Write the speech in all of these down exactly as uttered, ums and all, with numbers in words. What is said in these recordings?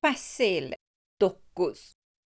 Fəsil doqquz.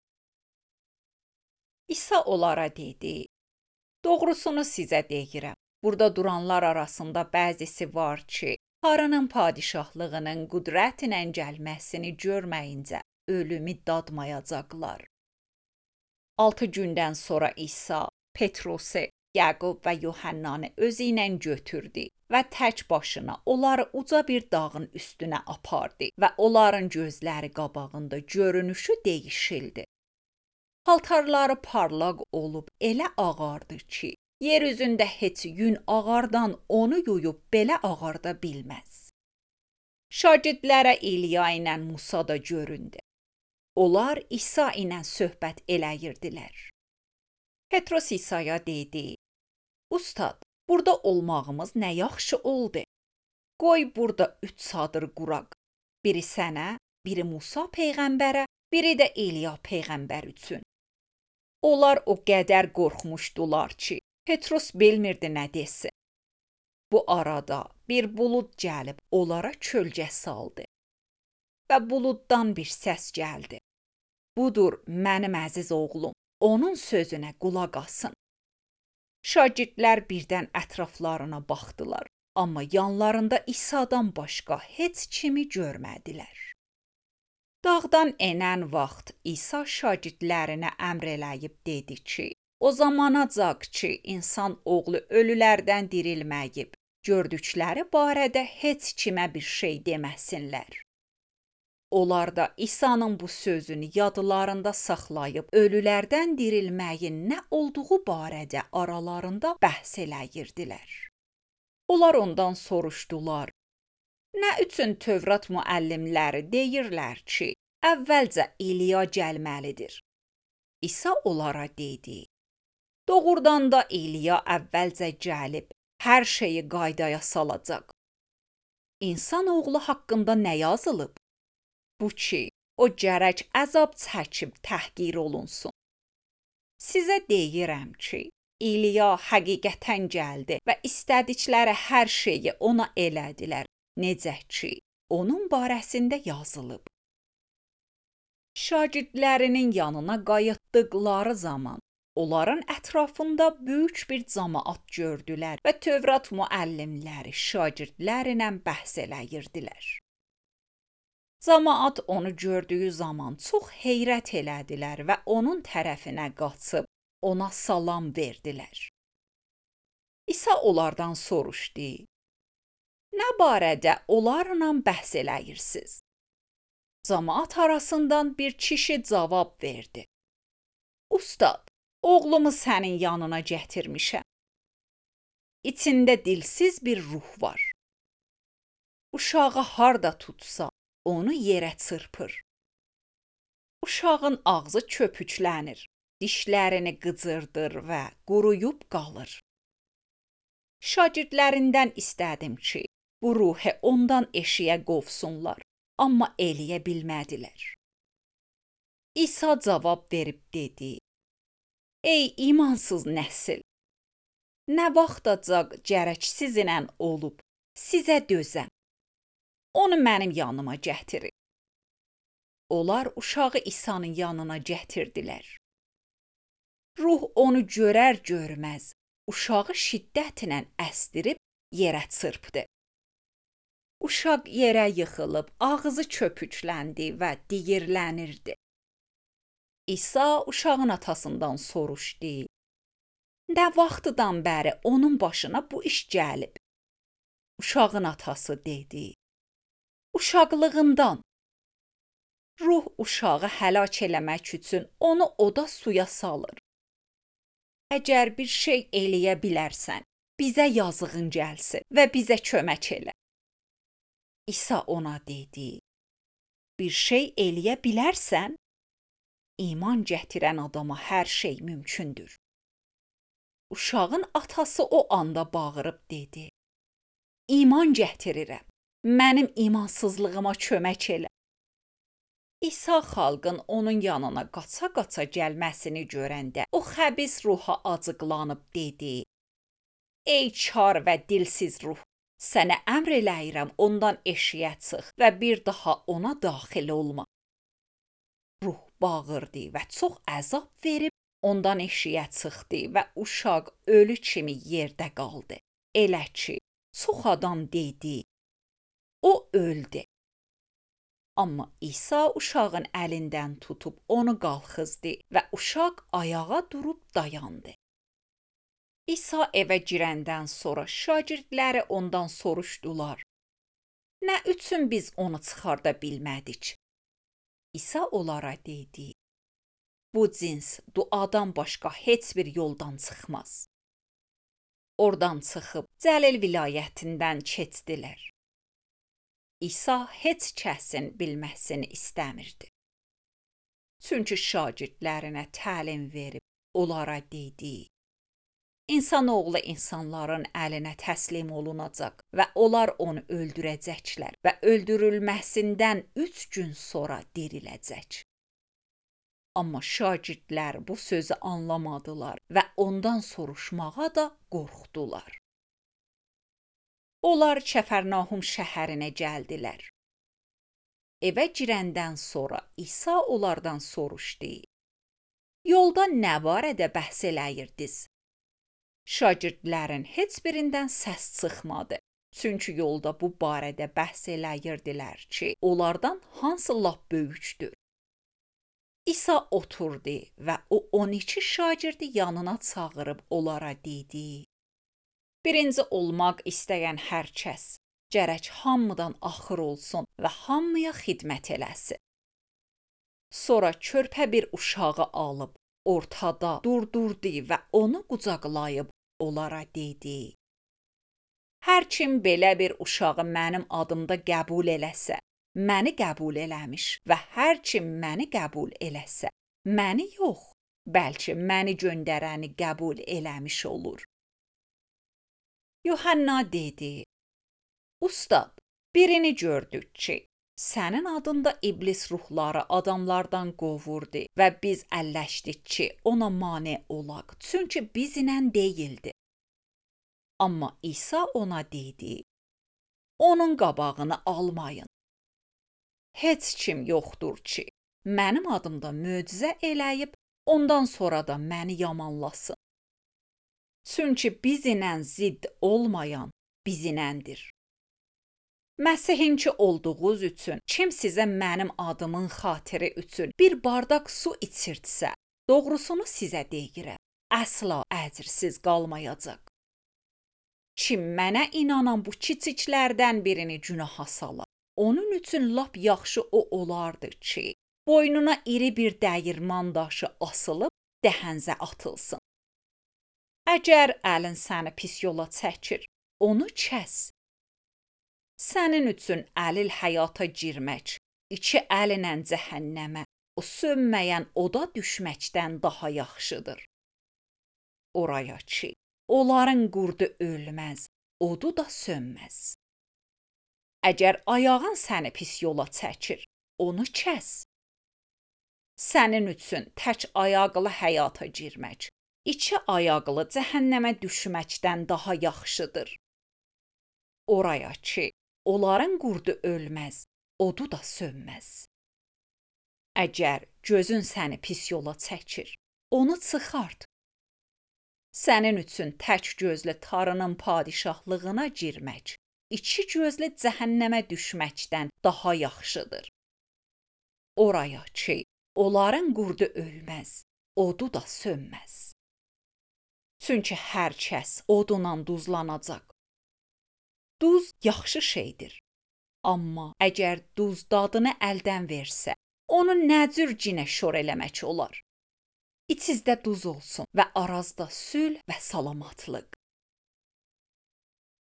İsa onlara dedi: Doğrusunu sizə deyirəm. Burada duranlar arasında bəzisi var ki, Tanrının padişahlığının qüdrətlə gəlməsini görməyincə ölümü dadmayacaqlar. Altı gündən sonra İsa Petrosu, Yaqub və Yuhannanı özü ilə götürdü və tək başına onları uca bir dağın üstünə apardı və onların gözləri qabağında görünüşü dəyişildi. Paltarları parlaq olub elə ağardı ki, yer üzündə heç yün ağardan onu yuyub belə ağarda bilməz. Şagirdlərə İliya ilə Musa da göründü. Onlar İsa ilə söhbət eləyirdilər. Petros İsa'ya dedi: Ustad, burada olmağımız nə yaxşı oldu. Qoy burada üç çadır quraq. Biri sənə, biri Musa peyğəmbərə, biri də İliya peyğəmbər üçün. Onlar o qədər qorxmuşdular ki, Petros bilmirdi nə desin. Bu arada bir bulud gəlib onlara kölgə saldı. Və buluddan bir səs gəldi. Budur mənim əziz oğlum, onun sözünə qulaq asın. Şagirdlər birdən ətraflarına baxdılar, amma yanlarında İsa'dan başqa heç kimi görmədilər. Dağdan enən vaxt İsa şagirdlərinə əmr eləyib dedi ki, o zamanacaq ki, insan oğlu ölülərdən dirilməyib, gördükləri barədə heç kimə bir şey deməsinlər. Onlar da İsa'nın bu sözünü yadlarında saxlayıb ölülərdən dirilməyin nə olduğu barədə aralarında bəhs eləyirdilər. Onlar ondan soruşdular: Nə üçün Tövrat müəllimləri deyirlər ki, əvvəlcə İliya gəlməlidir? İsa onlara dedi: Doğrudan da İliya əvvəlcə gəlib hər şeyi qaydaya salacaq. İnsan oğlu haqqında nə yazılıb? Bu ki, o gərək əzab çəkib təhqir olunsun. Sizə deyirəm ki, İliya həqiqətən gəldi və istədikləri hər şeyi ona elədilər, necə ki, onun barəsində yazılıb. Şagirdlərinin yanına qayıtdıqları zaman onların ətrafında böyük bir camaat gördülər və Tövrat müəllimləri şagirdlərlə bəhs eləyirdilər. Camaat onu gördüyü zaman çox heyrət elədilər və onun tərəfinə qaçıb ona salam verdilər. İsa onlardan soruşdu: Nə barədə onlarla bəhs eləyirsiniz? Camaat arasından bir kişi cavab verdi: Ustad, oğlumu sənin yanına gətirmişəm. İçində dilsiz bir ruh var. Uşağı harda tutsa, onu yerə çırpır. Uşağın ağzı köpüklənir, dişlərini qıcırdır və quruyub qalır. Şagirdlərindən istədim ki, bu ruhu ondan eşiyə qovsunlar, amma eləyə bilmədilər. İsa cavab verib dedi: Ey imansız nəsil! Nə vaxtacaq gərək sizinlə olub, sizə dözəm. Onu mənim yanıma gətirin. Onlar uşağı İsa'nın yanına gətirdilər. Ruh onu görər görməz, uşağı şiddətlə əsdirib yerə çırpdı. Uşaq yerə yıxılıb, ağzı köpükləndi və diyirlənirdi. İsa uşağın atasından soruşdu: Nə vaxtdan bəri onun başına bu iş gəlib? Uşağın atası dedi: Uşaqlığından. Ruh uşağı həlak eləmək üçün onu oda suya salır. Əgər bir şey eləyə bilərsən, bizə yazığın gəlsin və bizə kömək elə. İsa ona dedi: Bir şey eləyə bilərsən? İman gətirən adama hər şey mümkündür. Uşağın atası o anda bağırıb dedi: İman gətirirəm. Mənim imansızlığıma kömək elə. İsa xalqın onun yanına qaça-qaça gəlməsini görəndə o xəbis ruha acıqlanıb dedi: Ey kar və dilsiz ruh, sənə əmr eləyirəm ondan eşiyə çıx və bir daha ona daxil olma. ruh bağırdı və çox əzab verib ondan eşiyə çıxdı və uşaq ölü kimi yerdə qaldı. Elə ki, çox adam dedi, o öldü. Amma İsa uşağın əlindən tutub onu qalxızdı və uşaq ayağa durub dayandı. İsa evə girəndən sonra şagirdləri ondan soruşdular: "Nə üçün biz onu çıxarda bilmədik?" İsa onlara dedi: "Bu cins duadan başqa heç bir yoldan çıxmaz." Oradan çıxıb Cəlil vilayətindən keçdilər. İsa heç kəsin bilməsini istəmirdi. Çünki şagirdlərinə təlim verib onlara dedi: İnsanoğlu insanların əlinə təslim olunacaq və onlar onu öldürəcəklər və öldürülməsindən üç gün sonra diriləcək. Amma şagirdlər bu sözü anlamadılar və ondan soruşmağa da qorxdular. Onlar Kəfərnahum şəhərinə gəldilər. Evə girəndən sonra İsa onlardan soruşdu: "Yolda nə barədə bəhs eləyirdiniz?" Şagirdlərin heç birindən səs çıxmadı. Çünki yolda bu barədə bəhs eləyirdilər ki, onlardan hansı lap böyükdür. İsa oturdu və o on iki şagirdi yanına çağırıb onlara dedi: "Birinci olmaq istəyən hər kəs gərək hamıdan axır olsun və hamıya xidmət eləsin." Sonra körpə bir uşağı alıb ortada durdurdu və onu qucaqlayıb onlara dedi: "Hər kim belə bir uşağı mənim adımda qəbul eləsə, məni qəbul eləmiş və hər kim məni qəbul eləsə, məni yox, bəlkə məni göndərəni qəbul eləmiş olur." Yuhanna dedi: "Ustad, birini gördük ki, sənin adında iblis ruhları adamlardan qovurdu və biz əlləşdik ki, ona mane olaq, çünki bizlə deyildi." Amma İsa ona dedi: "Onun qabağını almayın. Heç kim yoxdur ki, mənim adımda möcüzə eləyib, ondan sonra da məni yamanlasın. Çünki bizlə zidd olmayan bizləndir. Məsihinki olduğunuz üçün kim sizə mənim adımın xatiri üçün bir bardaq su içirtsə, doğrusunu sizə deyirəm, əsla əcrsiz qalmayacaq. Kim mənə inanan bu kiçiklərdən birini günaha salar, onun üçün lap yaxşı o olardı ki, boynuna iri bir dəyirman daşı asılıb dəhənzə atılsın. Əgər əlin səni pis yola çəkir, onu kəs. Sənin üçün əlil həyata girmək, iki əllə cəhənnəmə, o sönməyən oda düşməkdən daha yaxşıdır. Oraya ki, onların qurdu ölməz, odu da sönməz. Əgər ayağın səni pis yola çəkir, onu kəs. Sənin üçün tək ayaqlı həyata girmək, iki ayaqlı cəhənnəmə düşməkdən daha yaxşıdır. Oraya ki, onların qurdu ölməz, odu da sönməz. Əgər gözün səni pis yola çəkir, onu çıxart. Sənin üçün tək gözlü tarının padişahlığına girmək, iki gözlü cəhənnəmə düşməkdən daha yaxşıdır. Oraya ki, onların qurdu ölməz, odu da sönməz. Çünki hər kəs odunla duzlanacaq. Duz yaxşı şeydir. Amma əgər duz dadını əldən versə, onu nə cür cinə şor eləmək olar? İçizdə duz olsun və arazda sülh və salamatlıq.